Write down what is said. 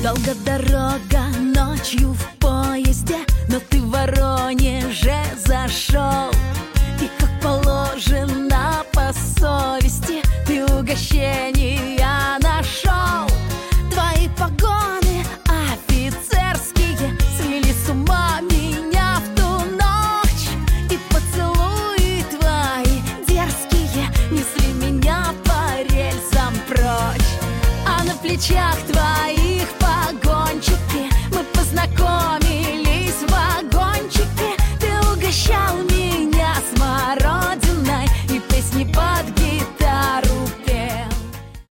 Долго дорога ночью в поезде, но ты в Воронеже зашел. И как положено по совести